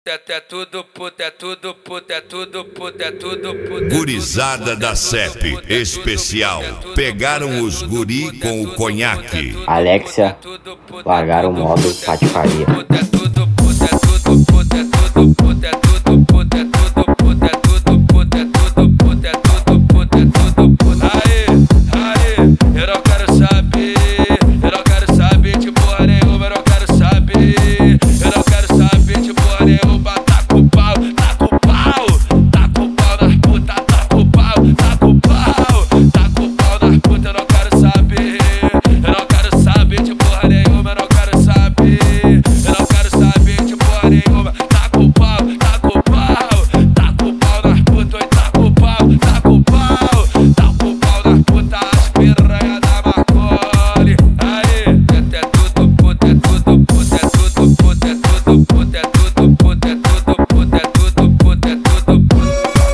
É tudo puta, é tudo puta, é tudo puta, é tudo puta. Gurizada da CEP especial. Pegaram os guri com o conhaque. Alexia, largaram o modo patifaria. É tudo puta, é tudo puta, é tudo puta, é tudo puta, é tudo puta, é tudo puta, é tudo puta, é tudo puta, é tudo puta. Aí, eu não quero saber, eu não quero saber de porra nenhuma, eu não quero saber, eu não quero saber de porra nenhuma. Tá com pau, tá com pau, tá com pau nas puta, tá com pau, tá com pau, tá com pau nas puta, eu não quero saber, eu não quero saber de porra nenhuma, eu não quero saber, eu não quero saber de porra nenhuma. Tá com pau, tá com pau, tá com pau nas puta, oi, tá com pau, tá com pau, tá com pau nas puta, as piranha da Marcoli. Aí, é tudo puta, é tudo puta, é tudo puta, é tudo puta, é tudo puta, é tudo puta, é tudo puta, é tudo puta.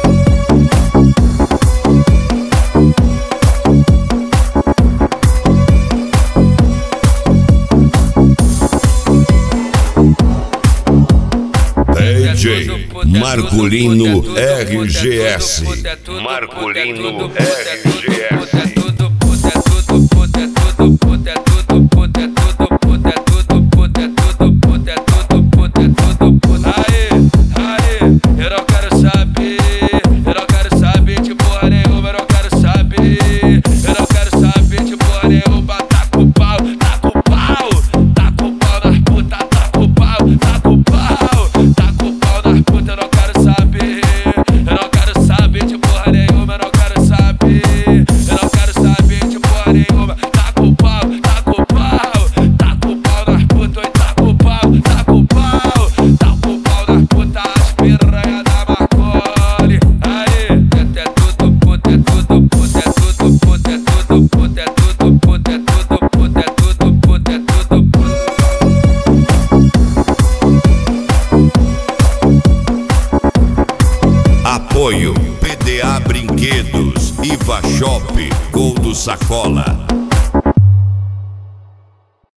DJ Marculino RGS. Marculino RGS. Eu não quero saber, eu não quero saber de porra nenhuma, eu não quero saber, eu não quero saber de porra nenhuma. Tá com pau, tá com pau, tá com pau nas puta, tá com pau, tá com pau, tá com pau nas puta, eu não quero saber, eu não quero saber de porra nenhuma, eu não quero saber, eu não quero saber de porra nenhuma. Tá com pau, tá com pau, tá com pau nas puta, oi, tá com pau, tá com pau, tá com pau nas puta, as piranha da Marcoli. Aí, é tudo puta, é tudo puta, é tudo puta, é tudo puta, é tudo puta, é tudo puta, é tudo puta, é tudo puta. Apoio PDA Brinquedos, Iva Shop, Gol do Sacola.